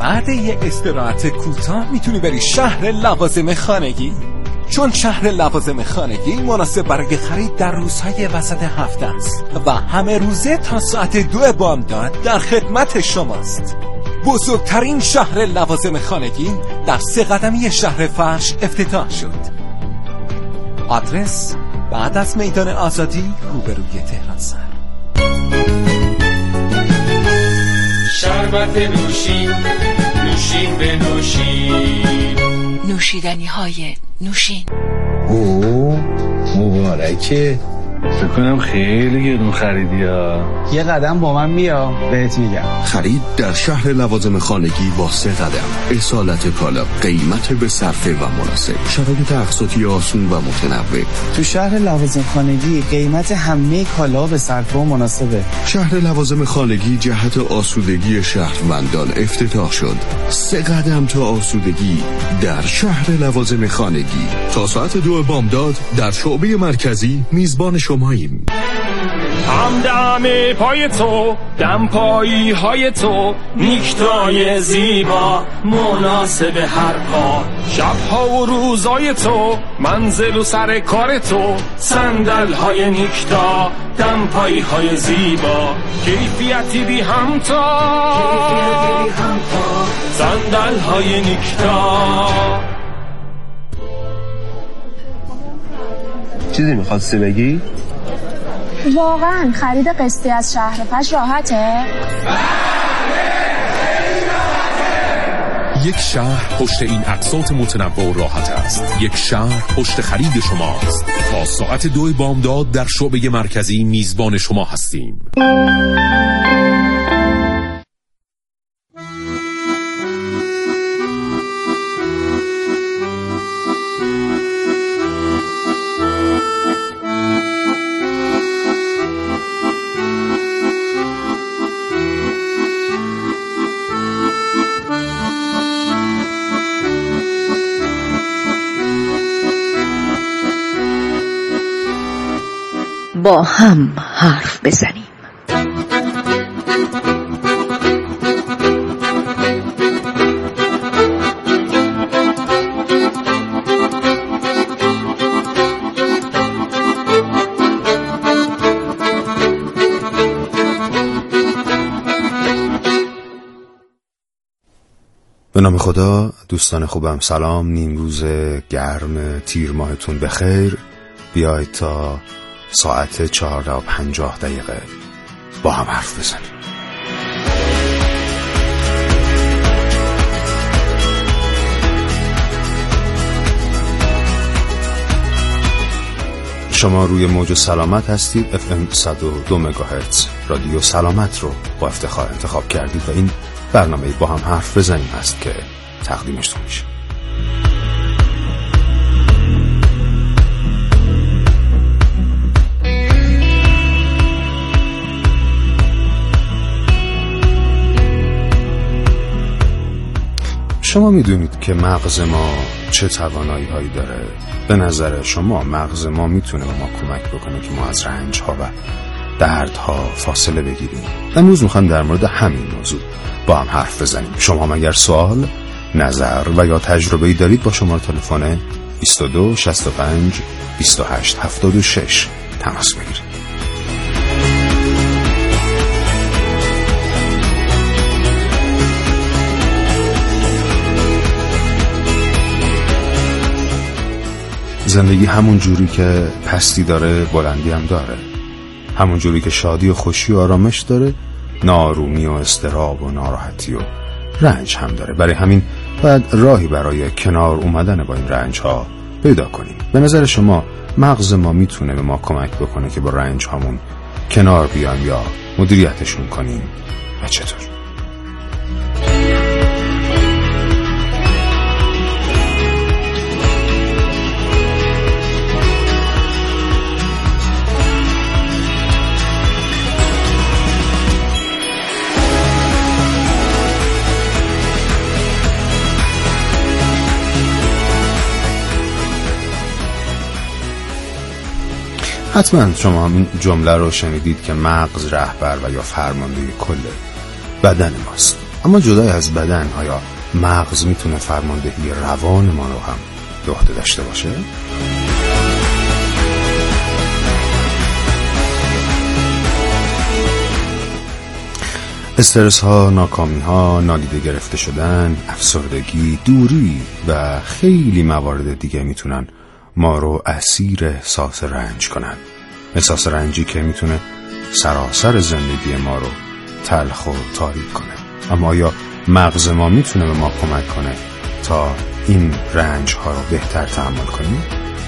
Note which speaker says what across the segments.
Speaker 1: بعد یه استراحت کوتاه میتونی بری شهر لوازم خانگی، چون شهر لوازم خانگی مناسب برای خرید در روزهای وسط هفته است و همه روزه تا ساعت 2 بامداد در خدمت شماست. بزرگترین شهر لوازم خانگی در 3 قدمی شهر فرش افتتاح شد. آدرس بعد از میدان آزادی روبروی تهران سر.
Speaker 2: شربت نوشین، نوشین به نوشین،
Speaker 3: نوشیدنی های نوشین.
Speaker 4: اوه مبارکه.
Speaker 5: فکر کنم خیلی گرون خریدی ها.
Speaker 4: یه قدم با من بیا بهت میگم.
Speaker 6: خرید در شهر لوازم خانگی با 3 قدم. اصالت کالا، قیمت به صرفه و مناسب، شرایط اقساطی آسون و متنوع.
Speaker 4: تو شهر لوازم خانگی قیمت همه کالا به صرفه و مناسبه.
Speaker 6: شهر لوازم خانگی جهت آسودگی شهروندان افتتاح شد. 3 قدم تا آسودگی در شهر لوازم خانگی. تا ساعت 2 بامداد در شعبه مرکزی میزبان شماییم.
Speaker 2: همدم پای تو، دم پایی های تو، نیکتای زیبا مناسب هر پا، شبها و روزای تو، منزل و سر کار تو، صندل های نیکتا، دم پایی های زیبا، کیفیتی بی همتا، صندل های نیکتا.
Speaker 5: چیزی میخواستی بگی؟
Speaker 7: واقعا خرید قسطی از شهر فرش راحته؟
Speaker 8: یک شهر پشت این اقساط متنوع و راحت است. یک شهر پشت خرید شماست. تا ساعت 2 بامداد در شعبه مرکزی میزبان شما هستیم.
Speaker 3: با هم حرف بزنیم.
Speaker 9: به نام خدا. دوستان خوبم سلام. نیمروز گرم تیر ماهتون بخیر. بیایید تا ساعت 14:50 با هم حرف بزنیم. شما روی موج سلامت هستید. FM 102 مگاهرتز رادیو سلامت رو با افتخار انتخاب کردید و این برنامه با هم حرف بزنیم است که تقدیمشتون میشه. شما میدونید که مغز ما چه توانایی هایی داره؟ به نظر شما مغز ما میتونه به ما کمک بکنه که ما از رنج ها و دردها فاصله بگیریم؟ امروز میخوایم در مورد همین موضوع با هم حرف بزنیم. شما هم اگر سوال، نظر و یا تجربه‌ای دارید با شماره تلفن 22 65 28 76 تماس بگیرید. زندگی همون جوری که پستی داره بلندی هم داره، همون جوری که شادی و خوشی و آرامش داره ناآرومی و اضطراب و ناراحتی و رنج هم داره. برای همین باید راهی برای کنار اومدن با این رنج ها پیدا کنیم. به نظر شما مغز ما میتونه به ما کمک بکنه که با رنج هامون کنار بیایم یا مدیریتشون کنیم و چطور؟ حتما شما هم این جمله رو شنیدید که مغز رهبر و یا فرمانده کل بدن ماست. اما جدای از بدن، آیا مغز میتونه فرماندهی روان ما رو هم به عهده داشته باشه؟ استرس ها، ناکامی ها، نادیده گرفته شدن، افسردگی، دوری و خیلی موارد دیگه میتونن ما رو اسیر احساس رنج کنن. احساس رنجی که میتونه سراسر زندگی ما رو تلخ و تاریک کنه. اما آیا مغز ما میتونه به ما کمک کنه تا این رنج ها رو بهتر تحمل کنیم؟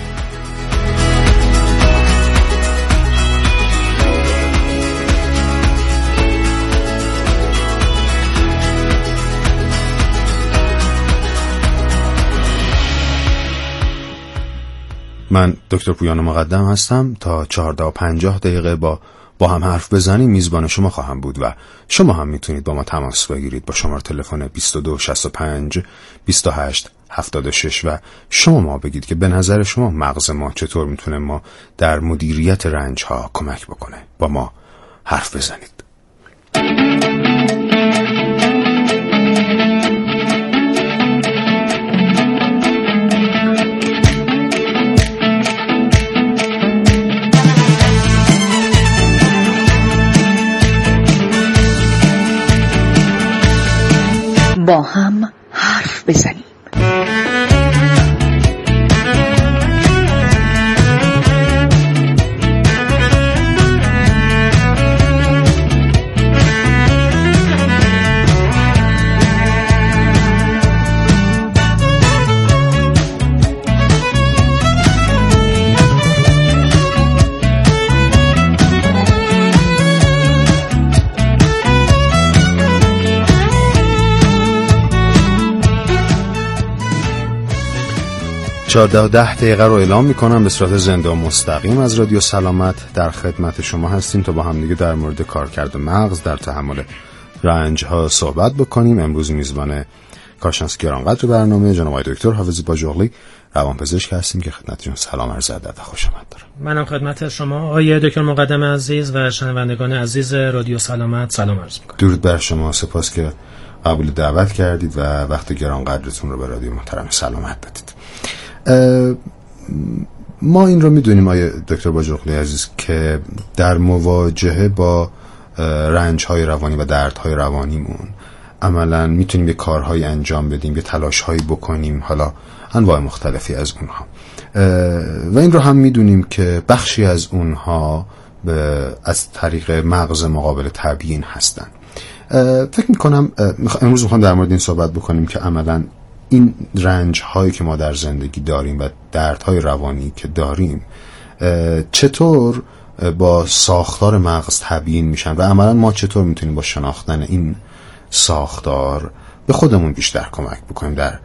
Speaker 9: من دکتر پویان مقدم هستم. تا 14 و 50 دقیقه با هم حرف بزنیم میزبان شما خواهم بود و شما هم میتونید با ما تماس بگیرید با شماره تلفن 22 65 28 76 و شما ما بگید که به نظر شما مغز ما چطور میتونه ما در مدیریت رنج ها کمک بکنه. با ما حرف بزنید.
Speaker 3: با هم حرف بزنیم.
Speaker 9: چهارده و 10 دقیقه رو اعلام میکنم به صورت زنده و مستقیم از رادیو سلامت در خدمت شما هستیم تا با هم دیگه در مورد کارکرد مغز در تحمل رنج ها صحبت بکنیم. امروز میزبان کارشناس گرانقدر برنامه جناب آقای دکتر حافظی باجوغلی روانپزشک هستیم که خدمتتون سلام عرض ادب و خوش آمد دارم.
Speaker 10: منم خدمت شما آقای دکتر مقدم عزیز و شنوندگان عزیز رادیو سلامت سلام عرض میکنم.
Speaker 9: درود بر شما، سپاس که قبول دعوت کردید و وقت گرانقدرتون رو به رادیو محترم سلامت دادید. ما این رو میدونیم آقای دکتر باجوغلی عزیز که در مواجهه با رنج‌های روانی و دردهای روانیمون عملاً میتونیم یه کارهایی انجام بدیم، یه تلاش‌هایی بکنیم، حالا انواع مختلفی از اونها، و این رو هم میدونیم که بخشی از اونها از طریق مغز مقابل تبیین هستن. فکر میکنم امروز میخوام در مورد این صحبت بکنیم که عملاً این رنج هایی که ما در زندگی داریم و دردهای روانی که داریم چطور با ساختار مغز تبیین میشن و عملا ما چطور میتونیم با شناختن این ساختار به خودمون بیشتر کمک بکنیم در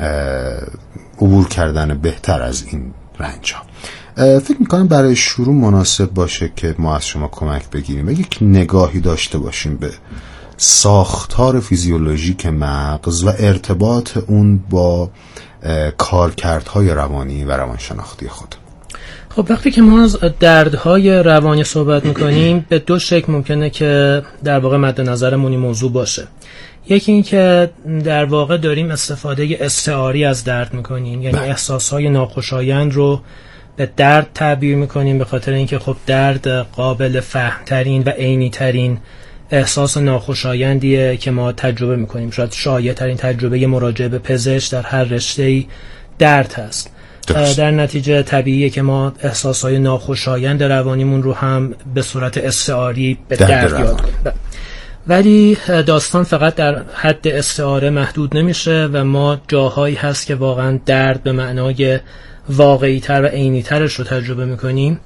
Speaker 9: عبور کردن بهتر از این رنج ها. فکر میکنم برای شروع مناسب باشه که ما از شما کمک بگیریم و یک نگاهی داشته باشیم به ساختار فیزیولوژیک مغز و ارتباط اون با کارکردهای روانی و روانشناختی خود.
Speaker 10: خب وقتی که ما از دردهای روانی صحبت میکنیم به دو شکل ممکنه که در واقع مد نظرمون این موضوع باشه. یکی این که در واقع داریم استفاده استعاری از درد میکنیم، یعنی احساسهای ناخوشایند رو به درد تعبیر میکنیم، به خاطر اینکه خب درد قابل فهمترین و عینی ترین احساس ناخوشایندیه که ما تجربه میکنیم. شاید شایع ترین تجربه مراجعه به پزشک در هر رشته‌ای درد هست. در نتیجه طبیعیه که ما احساسهای ناخوشایند روانیمون رو هم به صورت استعاری به درد یاد کنیم. ولی داستان فقط در حد استعاره محدود نمیشه و ما جاهایی هست که واقعا درد به معنای واقعی تر و عینی ترش رو تجربه میکنیم.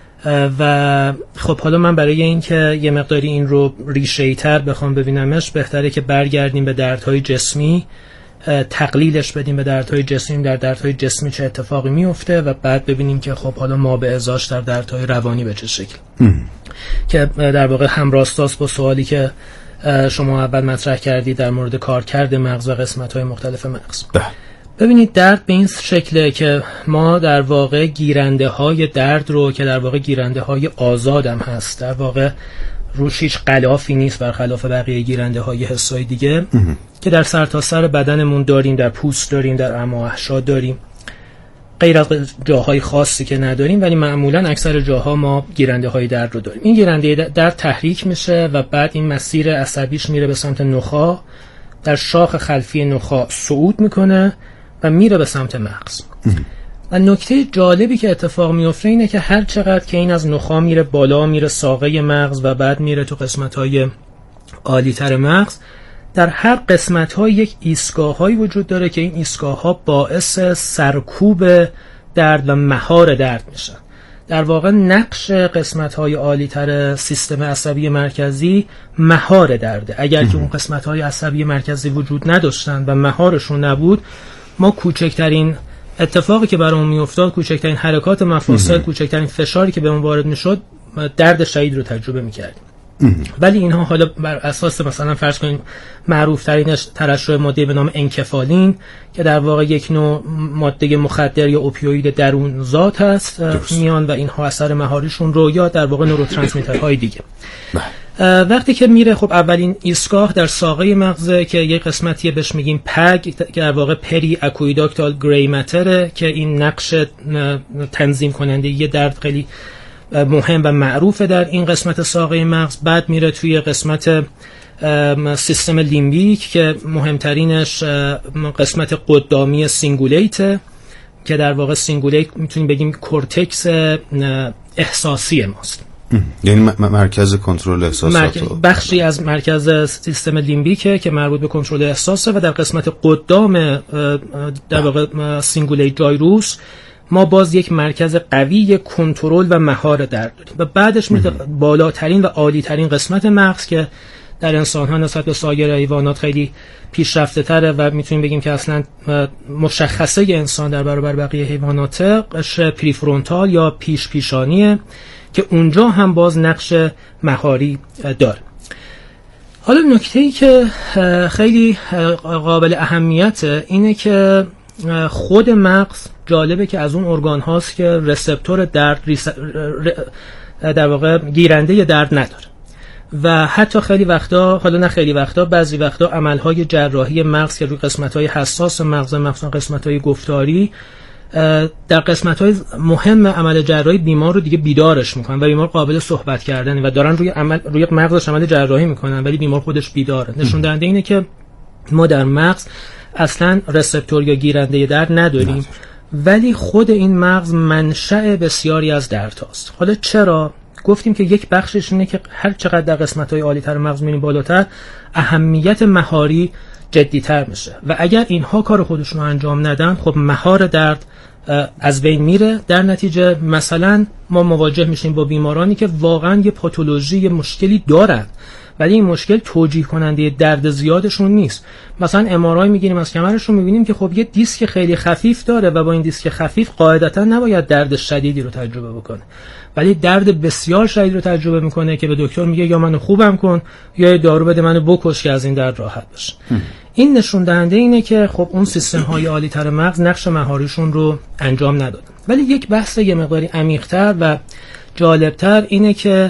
Speaker 10: و خب حالا من برای اینکه یه مقداری این رو ریشه‌ای تر بخوام ببینمش بهتره که برگردیم به دردهای جسمی، تقلیلش بدیم به دردهای جسمی، در دردهای جسمی چه اتفاقی میفته و بعد ببینیم که خب حالا ما به ازاش در دردهای روانی به چه شکل که در واقع همراستاست با سوالی که شما اول مطرح کردید در مورد کارکرد مغز و قسمت‌های مختلف مغز. ببینید درد به این شکله که ما در واقع گیرنده های درد رو که در واقع گیرنده های آزادم هست، در واقع روش هیچ غلافی نیست برخلاف بقیه گیرنده های حسای دیگه که در سرتاسر بدنمون داریم، در پوست داریم، در امعاء داریم، غیر از جاهای خاصی که نداریم، ولی معمولا اکثر جاها ما گیرنده های درد رو داریم. این گیرنده درد تحریک میشه و بعد این مسیر عصبیش میره به سمت نخاع، در شاخ خلفی نخاع صعود میکنه و میره به سمت مغز. و نکته جالبی که اتفاق میفته اینه که هر چقدر که این از نخاع میره بالا، میره ساقه مغز و بعد میره تو قسمت‌های عالی‌تر مغز، در هر قسمت‌های یک ایستگاه‌هایی وجود داره که این ایستگاه‌ها باعث سرکوب درد و مهار درد میشن. در واقع نقش قسمت‌های عالی‌تر سیستم عصبی مرکزی مهار درده. اگر که اون قسمت‌های عصبی مرکزی وجود نداشتن و مهارشون نبود، ما کوچکترین اتفاقی که برامون میافتاد، کوچکترین حرکات مفاصل، کوچکترین فشاری که بهمون وارد میشد، درد شدید رو تجربه میکردیم. ولی اینها حالا بر اساس مثلا فرض کنیم معروف ترینش ترشح ماده به نام انکفالین که در واقع یک نوع ماده مخدر یا اوپیوید درون ذات هست میان و اینها اثر مهاریشون رو، یا در واقع نوروترانسمیترهای دیگه. وقتی که میره، خب اولین ایستگاه در ساقه مغزه که یک قسمتی بهش میگیم پگ که در واقع پری اکویداکتال گری ماتره که این نقش تنظیم کننده یه درد خیلی مهم و معروفه در این قسمت ساقه مغز. بعد میره توی قسمت سیستم لیمبیک که مهمترینش قسمت قدامی سینگولیت که در واقع سینگولیت میتونیم بگیم کورتکس احساسی ماست،
Speaker 9: یعنی مرکز کنترل احساسات،
Speaker 10: بخشی از مرکز سیستم لیمبیکه که مربوط به کنترل احساسه. و در قسمت قدام در واقع سینگولیت جایروس ما باز یک مرکز قوی کنترل و مهار درد داریم. و بعدش میره بالاترین و عالیترین قسمت مغز که در انسان ها نسبت به سایر حیوانات خیلی پیشرفته تره و میتونیم بگیم که اصلا مشخصه انسان در برابر بقیه حیوانات قشر پریفرونتال یا پیشانیه که اونجا هم باز نقش مهاری داره. حالا نکته‌ای که خیلی قابل اهمیته اینه که خود مغز جالبه که از اون ارگان هاست که رسپتور درد در واقع گیرنده درد نداره و حتی خیلی وقتا، حالا نه خیلی وقتا، بعضی وقتا عملهای جراحی مغز که روی قسمت‌های حساس مغز، مثلا قسمت‌های گفتاری، در قسمت‌های مهم عمل جراحی بیمار رو دیگه بیدارش میکنن و بیمار قابل صحبت کردنه و دارن روی مغزش عمل جراحی میکنن ولی بیمار خودش بیداره. نشون دهنده اینه که ما در مغز اصلا رسپتور یا گیرنده درد نداریم ولی خود این مغز منشأ بسیاری از درد هاست. حالا چرا؟ گفتیم که یک بخشش اینه که هر چقدر در قسمت‌های عالی‌تر مغز میریم بالاتر، اهمیت مهاری جدی‌تر میشه و اگر اینها کار خودشون رو انجام ندن، خب مهار درد از بین میره. در نتیجه مثلا ما مواجه میشیم با بیمارانی که واقعا یه پاتولوژی، یه مشکلی دارن ولی این مشکل توجیه کننده درد زیادشون نیست. مثلا MRI میگیریم از کمرشون، میبینیم که خب یه دیسک خیلی خفیف داره و با این دیسک خفیف قاعدتا نباید درد شدیدی رو تجربه بکنه ولی درد بسیار شدید رو تجربه میکنه که به دکتر میگه یا منو خوبم کن یا دارو بده منو بکش که از این درد راحت بشه. این نشون دهنده اینه که خب اون سیستم های عالی تر مغز نقش مهاریشون رو انجام ندادن. ولی یک بحث یه مقداری عمیق‌تر و جالبتر اینه که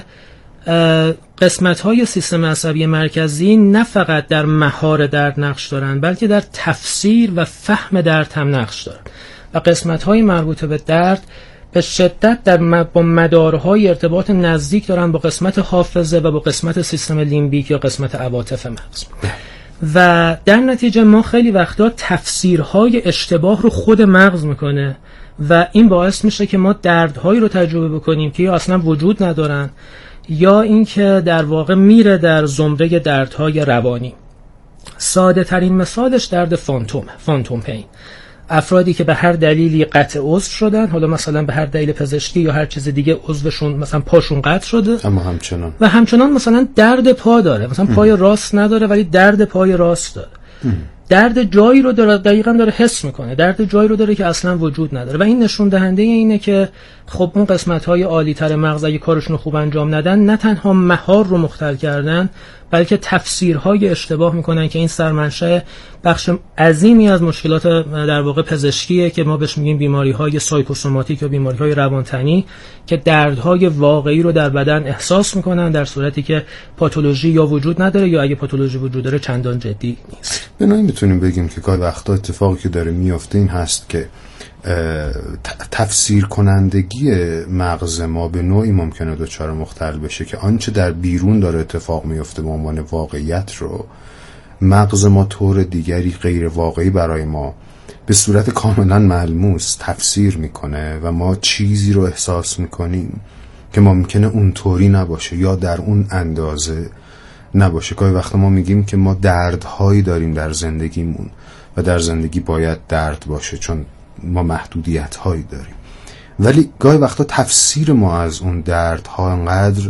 Speaker 10: قسمت های سیستم عصبی مرکزی نه فقط در مهار درد نقش دارن بلکه در تفسیر و فهم درد هم نقش دارن و قسمت های مربوط به درد به شدت با مدارهای ارتباط نزدیک دارن با قسمت حافظه و با قسمت سیستم لیمبیک یا قسمت عواطف مغز و در نتیجه ما خیلی وقتا تفسیرهای اشتباه رو خود مغز میکنه و این باعث میشه که ما دردهایی رو تجربه بکنیم که یا اصلا وجود ندارن یا اینکه در واقع میره در زمره دردهای روانی. ساده ترین مثالش درد فانتوم پین. افرادی که به هر دلیلی قطع عضو شدن، حالا مثلا به هر دلیل پزشکی یا هر چیز دیگه عضوشون مثلا پاشون قطع شده
Speaker 9: اما
Speaker 10: همچنان مثلا درد پا داره، مثلا پای راست نداره ولی درد پای راست داره. درد جایی رو داره، دقیقاً داره حس میکنه، درد جایی رو داره که اصلا وجود نداره و این نشون دهنده اینه که خب اون قسمت‌های عالی‌تر مغز اگه کارشون رو خوب انجام ندن، نه تنها مهار رو مختل کردن، بلکه تفسیرهای اشتباه میکنن که این سرمنشأ بخش عظیمی از مشکلات در واقع پزشکیه که ما بهش میگیم بیماری‌های سایکوسوماتیک یا بیماری‌های روانتنی، که دردهای واقعی رو در بدن احساس میکنن در صورتی که پاتولوژی یا وجود نداره یا اگه پاتولوژی وجود داره چندان جدی نیست.
Speaker 9: بنابراین میتونیم بگیم که گاهی وقتا اتفاقی که داره میفته این هست که تفسیر کنندگی مغز ما به نوعی ممکنه دچار مختل بشه که آنچه در بیرون داره اتفاق میفته به عنوان واقعیت رو مغز ما طور دیگری غیر واقعی برای ما به صورت کاملا ملموس تفسیر میکنه و ما چیزی رو احساس میکنیم که ممکنه اونطوری نباشه یا در اون اندازه نباشه. گاهی وقتا ما میگیم که ما دردهایی داریم در زندگیمون و در زندگی باید درد باشه چون ما محدودیت هایی داریم، ولی گاهی وقتا تفسیر ما از اون دردها انقدر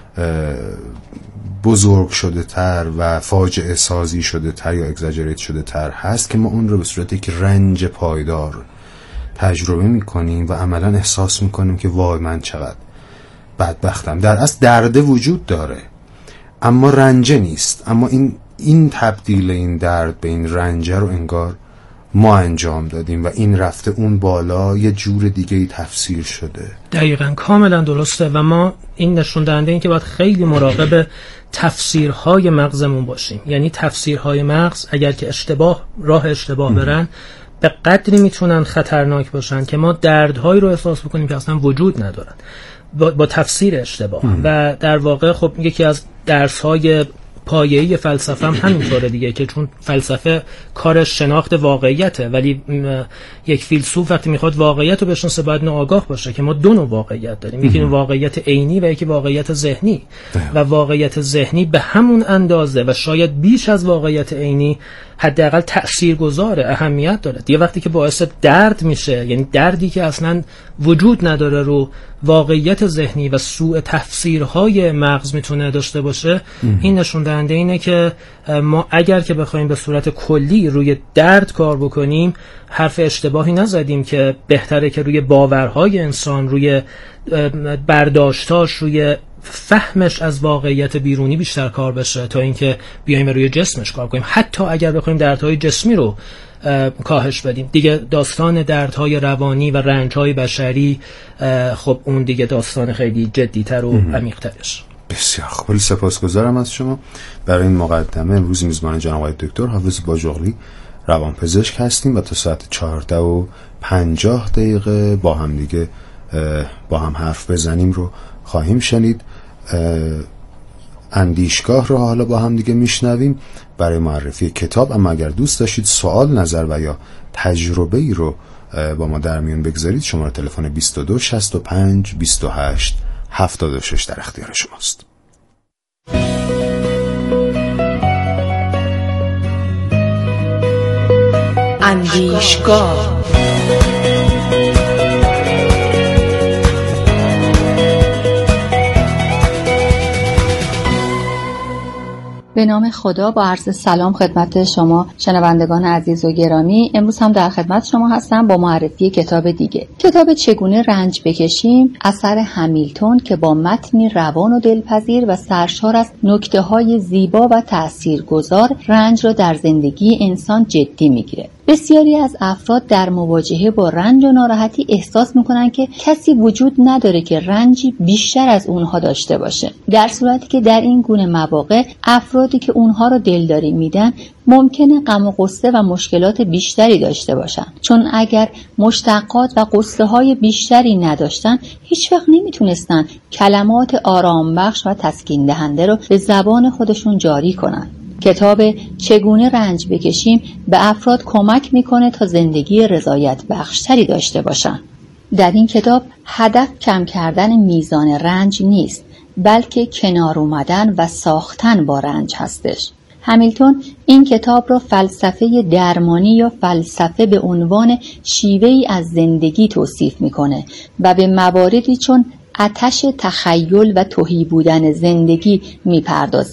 Speaker 9: بزرگ شده تر و فاجعه سازی شده تر یا اگزاجریت شده تر هست که ما اون رو به صورت یک رنج پایدار تجربه میکنیم و عملا احساس میکنیم که وای من چقدر بدبختم. در اصل درد وجود داره اما رنجه نیست، اما این تبدیل این درد به این رنجه رو انگار ما انجام دادیم و این رفته اون بالا یه جور دیگه ای تفسیر شده. دقیقاً،
Speaker 10: کاملا درسته و ما این نشون دهنده این که باید خیلی مراقب تفسیرهای مغزمون باشیم. یعنی تفسیرهای مغز اگر که راه اشتباه برن به قدری میتونن خطرناک باشن که ما دردهایی رو احساس بکنیم که اصلا وجود ندارن با تفسیر اشتباه. و در واقع خب یکی از درس‌های پایه‌ای فلسفه هم همینطوره دیگه، که چون فلسفه کارش شناخت واقعیته، ولی یک فیلسوف وقتی میخواد واقعیت رو بشناسه باید آگاه باشه که ما دو نوع واقعیت داریم، یکی واقعیت عینی و یکی واقعیت ذهنی. و واقعیت ذهنی به همون اندازه و شاید بیش از واقعیت عینی حداقل تاثیرگذاره، اهمیت داره. دیگه وقتی که باعث درد میشه، یعنی دردی که اصلا وجود نداره، رو واقعیت ذهنی و سوء تفسیرهای مغز میتونه داشته باشه، این نشون دهنده اینه که ما اگر که بخوایم به صورت کلی روی درد کار بکنیم حرف اشتباهی نزدیم که بهتره که روی باورهای انسان، روی برداشتاش، روی فهمش از واقعیت بیرونی بیشتر کار بشه تا اینکه بیایم روی جسمش کار کنیم. حتی اگر بخوایم دردهای جسمی رو کاهش بدیم، دیگه داستان دردهای روانی و رنجهای بشری خب اون دیگه داستان خیلی جدی‌تر و عمیق‌ترش.
Speaker 9: بسیار خوب، خیلی سپاسگزارم از شما برای این مقدمه. امروز میزبان جناب آقای دکتر حافظ باجوقلی روانپزشک هستیم و تا ساعت 14:50 با هم دیگه با هم حرف بزنیم رو خواهیم شنید. اندیشگاه رو حالا با هم دیگه میشنویم برای معرفی کتاب. اما اگر دوست داشتید سوال، نظر و یا تجربه ای رو با ما در میون بگذارید، شماره تلفن 22 65 28 76 در اختیار شماست.
Speaker 3: اندیشگاه
Speaker 11: به نام خدا، با عرض سلام خدمت شما شنوندگان عزیز و گرامی. امروز هم در خدمت شما هستم با معرفی کتاب دیگه. کتاب چگونه رنج بکشیم اثر همیلتون که با متنی روان و دلپذیر و سرشار از نکته‌های زیبا و تاثیرگذار رنج را در زندگی انسان جدی میگیره. بسیاری از افراد در مواجهه با رنج و ناراحتی احساس میکنن که کسی وجود نداره که رنجی بیشتر از اونها داشته باشه، در صورتی که در این گونه مواقع افرادی که اونها رو دلداری میدن ممکنه غم و غصه و مشکلات بیشتری داشته باشن، چون اگر مشتقات و غصه های بیشتری نداشتن هیچ وقت نمیتونستن کلمات آرام بخش و تسکین دهنده رو به زبان خودشون جاری کنن. کتاب چگونه رنج بکشیم به افراد کمک میکنه تا زندگی رضایت بخشتری داشته باشن. در این کتاب هدف کم کردن میزان رنج نیست، بلکه کنار اومدن و ساختن با رنج هستش. همیلتون این کتاب را فلسفه درمانی یا فلسفه به عنوان شیوهی از زندگی توصیف میکنه و به مواردی چون آتش تخیل و تهی بودن زندگی میپردازه.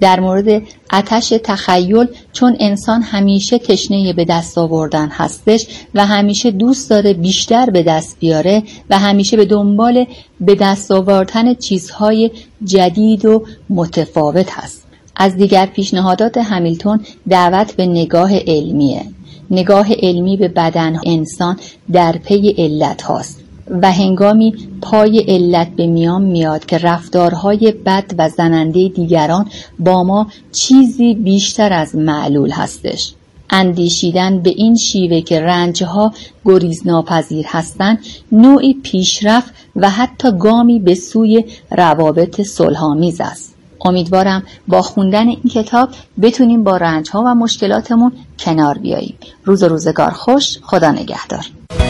Speaker 11: در مورد آتش تخیل، چون انسان همیشه تشنه به دست آوردن هستش و همیشه دوست داره بیشتر به دست بیاره و همیشه به دنبال به دست آوردن چیزهای جدید و متفاوت هست. از دیگر پیشنهادات همیلتون دعوت به نگاه علمیه. نگاه علمی به بدن انسان در پی علت هاست و هنگامی پای علت به میان میاد که رفتارهای بد و زننده دیگران با ما چیزی بیشتر از معلول هستش. اندیشیدن به این شیوه که رنجها گریزناپذیر هستند نوعی پیشرفت و حتی گامی به سوی روابط صلح‌آمیز است. امیدوارم با خوندن این کتاب بتونیم با رنجها و مشکلاتمون کنار بیاییم. روز و روزگار خوش. خدا نگهدار.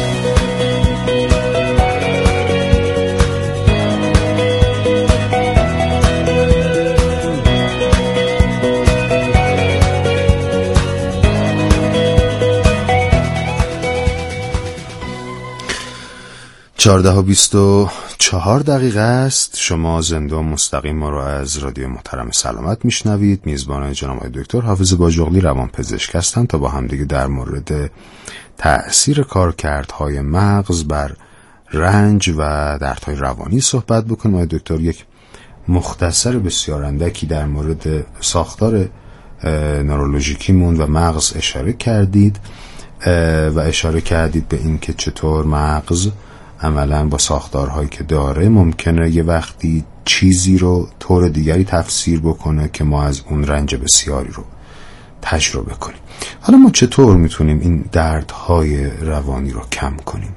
Speaker 9: 14:24 است. شما زنده و مستقیم ما را از رادیو محترم سلامت میشنوید. میزبان جناب دکتر حافظ باجوغلی روانپزشک هستند تا با همدیگه در مورد تأثیر کارکردهای مغز بر رنج و دردهای روانی صحبت بکنیم. آقای دکتر یک مختصر بسیار اندکی در مورد ساختار نورولوژیکیمون و مغز اشاره کردید و اشاره کردید به این که چطور مغز عملاً با ساختارهایی که داره ممکنه یه وقتی چیزی رو طور دیگری تفسیر بکنه که ما از اون رنج بسیاری رو تجربه کنیم. حالا ما چطور میتونیم این دردهای روانی رو کم کنیم؟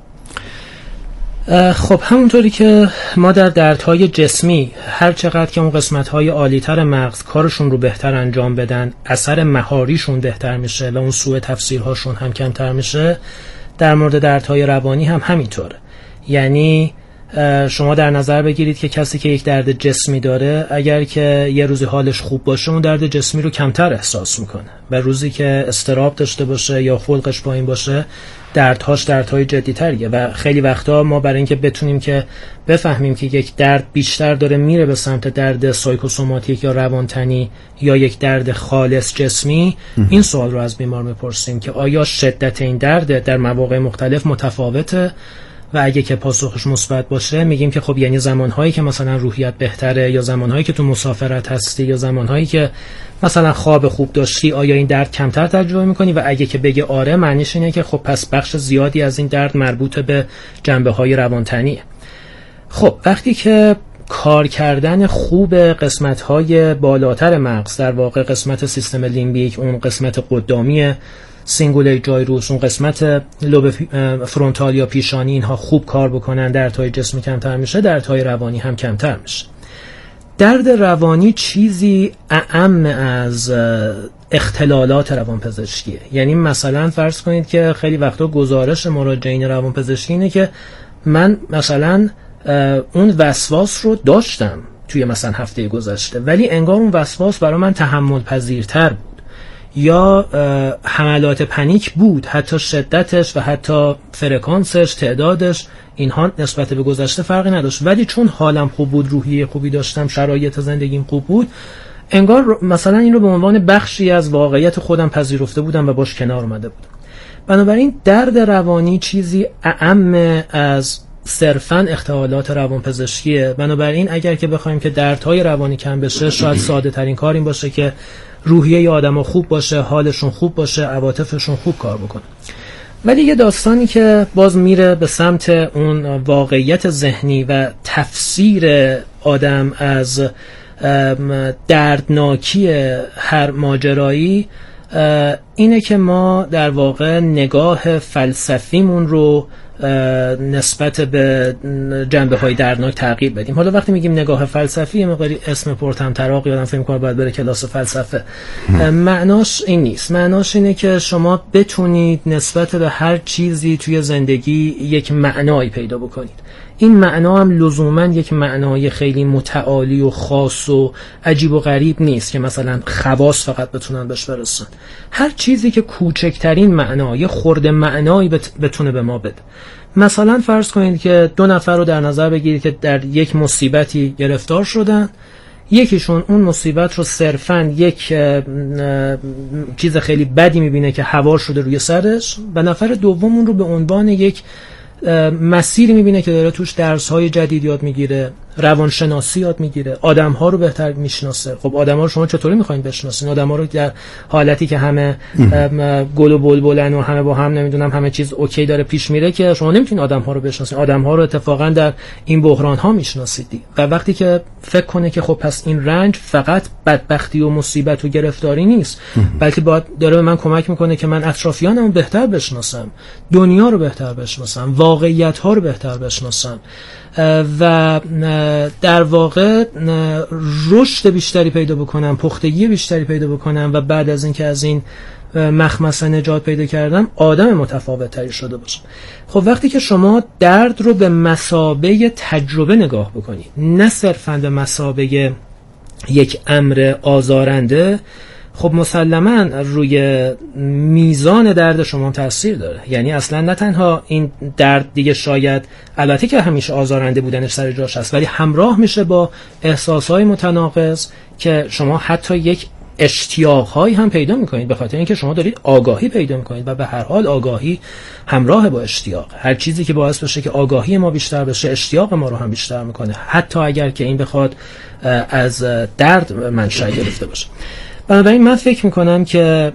Speaker 10: خب همونطوری که ما در دردهای جسمی هر چقدر که اون قسمت‌های عالی‌تر مغز کارشون رو بهتر انجام بدن اثر مهاریشون بهتر میشه و اون سوء تفسیرهاشون هم کمتر میشه، در مورد دردهای روانی هم همینطوره. یعنی شما در نظر بگیرید که کسی که یک درد جسمی داره اگر که یه روزی حالش خوب باشه اون درد جسمی رو کمتر احساس میکنه و روزی که اضطراب داشته باشه یا خلقش پایین باشه دردهای جدی‌تریه و خیلی وقتا ما برای اینکه بتونیم که بفهمیم که یک درد بیشتر داره میره به سمت درد سایکوسوماتیک یا روانتنی یا یک درد خالص جسمی این سوال رو از بیمار میپرسیم که آیا شدت این درد در مواقع مختلف متفاوته و اگه که پاسخش مثبت باشه میگیم که خب یعنی زمانهایی که مثلا روحیت بهتره یا زمانهایی که تو مسافرت هستی یا زمانهایی که مثلا خواب خوب داشتی آیا این درد کمتر تجربه میکنی و اگه که بگه آره معنیش اینه که خب پس بخش زیادی از این درد مربوط به جنبه‌های روانتنیه. خب وقتی که کار کردن خوب قسمت‌های بالاتر مغز در واقع قسمت سیستم لیمبیک اون قسمت قدامی سینگولی جایروس اون قسمت لوب فرونتال یا پیشانی اینها خوب کار بکنن دردهای جسمی کمتر میشه دردهای روانی هم کمتر میشه. درد روانی چیزی اعم از اختلالات روانپزشکیه. یعنی مثلا فرض کنید که خیلی وقتا گزارش مراجعین روانپزشکی اینه که من مثلا اون وسواس رو داشتم توی مثلا هفته گذشته ولی انگار اون وسواس برای من تحمل پذیرتر بود یا حملات پنیک بود، حتی شدتش و حتی فرکانسش تعدادش اینها نسبت به گذشته فرقی نداشت ولی چون حالم خوب بود روحیه خوبی داشتم شرایط زندگیم خوب بود انگار مثلا این رو به عنوان بخشی از واقعیت خودم پذیرفته بودم و باش کنار اومده بودم. بنابراین درد روانی چیزی اعم از صرفاً اختلالات روانپزشکیه. بنابراین اگر که بخوایم که دردهای روانی کم بشه شاید ساده ترین کار این باشه که روحیه آدم‌ها خوب باشه، حالشون خوب باشه، عواطفشون خوب کار بکنه. ولی یه داستانی که باز میره به سمت اون واقعیت ذهنی و تفسیر آدم از دردناکی هر ماجرایی اینه که ما در واقع نگاه فلسفیمون رو نسبت به جنبه‌های دردناک تغییر بدیم. حالا وقتی میگیم نگاه فلسفی مقداری اسم پرطمطراق یادم فکر می‌کنم باید بره کلاس فلسفه. معناش این نیست. معناش اینه که شما بتونید نسبت به هر چیزی توی زندگی یک معنایی پیدا بکنید. این معنا هم لزوما یک معنای خیلی متعالی و خاص و عجیب و غریب نیست که مثلا خواص فقط بتونن بهش برسن. هر چیزی که کوچکترین معنا یه خورده معنایی بتونه به ما بده. مثلا فرض کنید که دو نفر رو در نظر بگیرید که در یک مصیبتی گرفتار شدن، یکیشون اون مصیبت رو صرفاً یک چیز خیلی بدی میبینه که هوار شده روی سرش، و نفر دوم اون رو به عنوان یک مسیری میبینه که داره توش درس‌های جدید یاد میگیره، روانشناسی یاد میگیره، آدم‌ها رو بهتر میشناسه. خب آدم‌ها رو شما چطوری میخواین بشناسین؟ آدم‌ها رو در حالتی که همه گل و بلبلن و همه با هم نمیدونم همه چیز اوکی داره پیش میره که شما نمیتونید آدم‌ها رو بشناسین. آدم‌ها رو اتفاقا در این بحران‌ها میشناسید. و وقتی که فکر کنه که خب پس این رنج فقط بدبختی و مصیبت و گرفتاری نیست، بلکه داره به من کمک میکنه که من اطرافیانمو بهتر بشناسم، دنیا رو بهتر بشناسم، واقعیت‌ها رو بهتر بشناسم و در واقع رشد بیشتری پیدا بکنم، پختگی بیشتری پیدا بکنم و بعد از اینکه از این مخمسه نجات پیدا کردم آدم متفاوت‌تری شده باشم. خب وقتی که شما درد رو به مثابه تجربه نگاه بکنید، نه صرفاً به مثابه یک امر آزارنده، خب مسلماً روی میزان درد شما تاثیر داره. یعنی اصلا نه تنها این درد دیگه شاید البته که همیشه آزارنده بودنش سر جاش هست، ولی همراه میشه با احساسهای متناقض که شما حتی یک اشتیاق‌هایی هم پیدا می‌کنید، به خاطر اینکه شما دارید آگاهی پیدا می‌کنید و به هر حال آگاهی همراه با اشتیاق. هر چیزی که باعث بشه که آگاهی ما بیشتر بشه اشتیاق ما رو هم بیشتر می‌کنه، حتی اگر که این بخواد از درد منشأ گرفته باشه. بنابراین من فکر میکنم که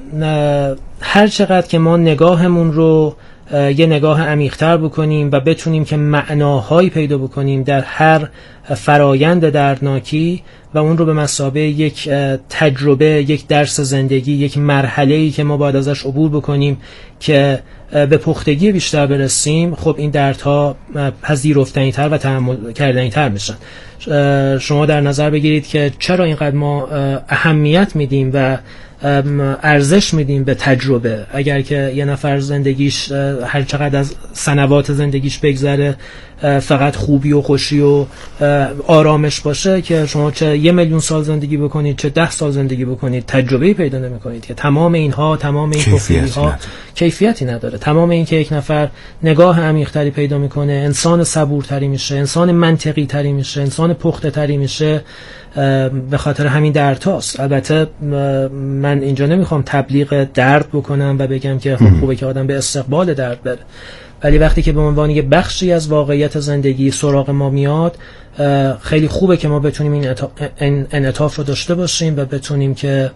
Speaker 10: هر چقدر که ما نگاهمون رو یه نگاه عمیق‌تر بکنیم و بتونیم که معناهایی پیدا بکنیم در هر فرایند دردناکی و اون رو به مثابه یک تجربه، یک درس زندگی، یک مرحله‌ای که ما باید ازش عبور بکنیم که به پختگی بیشتر برسیم، خب این دردها پذیرفتنی‌تر و تحمل کردنی‌تر میشن. شما در نظر بگیرید که چرا اینقدر ما اهمیت میدیم و ارزش میدیم به تجربه. اگر که یه نفر زندگیش هر چقدر از سنوات زندگیش بگذره فقط خوبی و خوشی و آرامش باشه، که شما چه 1,000,000 سال زندگی بکنید چه 10 سال زندگی بکنید تجربه پیدا نمی‌کنید که تمام اینها، تمام این توفیق‌ها کیفیتی نداره. تمام این که یک نفر نگاه عمیق‌تری پیدا میکنه، انسان صبورتری میشه، انسان منطقی تری میشه، انسان پخته تری میشه، به خاطر همین دردهاست. البته من اینجا نمیخوام تبلیغ درد بکنم و بگم که خوبه که آدم به استقبال درد بره، ولی وقتی که به عنوان یه بخشی از واقعیت زندگی سراغ ما میاد، خیلی خوبه که ما بتونیم این انعطاف رو داشته باشیم و بتونیم که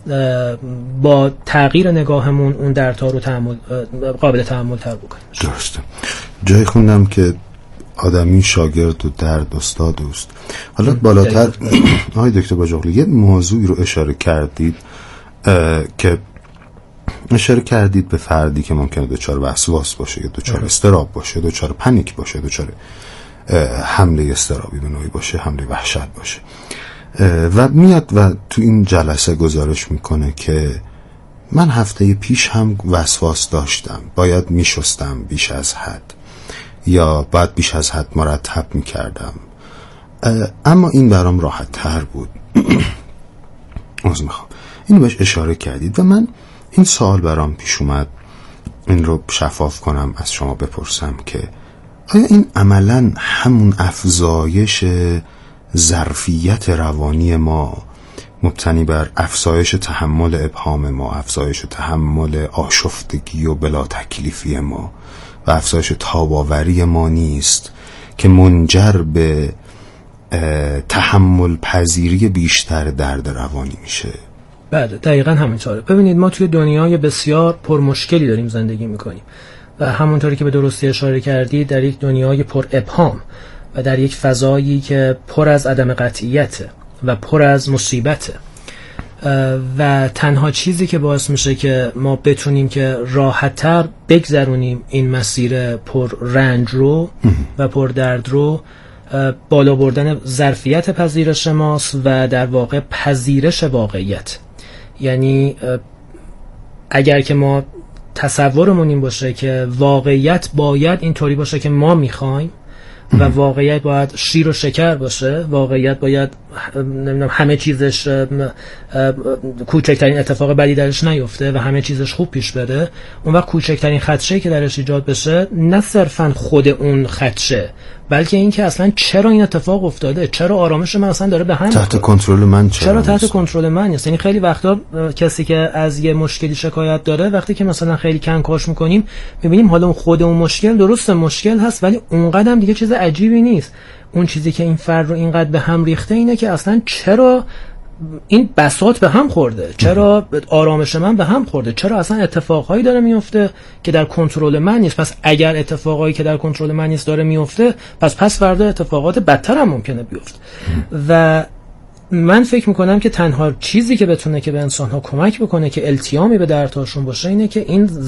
Speaker 10: با تغییر نگاهمون اون دردها رو قابل تحمل تر بکنیم.
Speaker 9: درسته. جایی خوندم که آدمی شاگرد و درد استاد است. حالا بالاتر آقای دکتر باجاقلی یه موضوعی رو اشاره کردید که به فردی که ممکنه دچار وسواس باشه یا دچار اضطراب باشه، دچار پنیک باشه، دچار حمله اضطرابی به نوعی باشه، حمله وحشت باشه، و میاد و تو این جلسه گزارش میکنه که من هفته پیش هم وسواس داشتم، باید میشستم بیش از حد یا باید بیش از حد مرتب میکردم، اما این برام راحت تر بود. اینو بهش اشاره کردید و من این سوال برام پیش اومد، این رو شفاف کنم از شما بپرسم که آیا این عملاً همون افزایش ظرفیت روانی ما مبتنی بر افزایش تحمل ابهام ما، افزایش تحمل آشفتگی و بلا تکلیفی ما و افزایش تاباوری ما نیست که منجر به تحمل پذیری بیشتر درد روانی میشه؟
Speaker 10: بله دقیقاً همینطوره. ببینید ما توی دنیای بسیار پرمشکلی داریم زندگی میکنیم و همونطوری که به درستی اشاره کردی در یک دنیای پر ابهام و در یک فضایی که پر از عدم قطعیته و پر از مصیبته و تنها چیزی که باعث میشه که ما بتونیم که راحت‌تر بگذرونیم این مسیر پر رنج رو و پر درد رو بالا بردن ظرفیت پذیرش ماست و در واقع پذیرش واقعیت. یعنی اگر که ما تصورمون این باشه که واقعیت باید اینطوری باشه که ما میخوایم و واقعیت باید شیر و شکر باشه، واقعیت باید نمیدونم همه چیزش کوچکترین اتفاق بدی درش نیفته و همه چیزش خوب پیش بره، اون وقت کوچکترین خدشه‌ای که درش ایجاد بشه نه صرفاً خود اون خدشه بلکه اینکه اصلا چرا این اتفاق افتاده، چرا آرامش من اصلا داره به هم
Speaker 9: تحت کنترل من
Speaker 10: چرا تحت کنترل من نیست. یعنی خیلی وقتا کسی که از یه مشکلی شکایت داره، وقتی که مثلا خیلی کنکاش میکنیم میبینیم حالا خود اون مشکل درسته مشکل هست، ولی اونقدر دیگه چیز عجیبی نیست. اون چیزی که این فرد رو اینقدر به هم ریخته اینه که اصلا چرا این بساط به هم خورده، چرا آرامش من به هم خورده، چرا اصلا اتفاقهایی داره میفته که در کنترل من نیست. پس اگر اتفاقایی که در کنترل من نیست داره میفته، پس فردا اتفاقات بدتر هم ممکنه بیفته. و من فکر میکنم که تنها چیزی که بتونه که به انسان‌ها کمک بکنه که التیامی به دردهاشون باشه اینه که این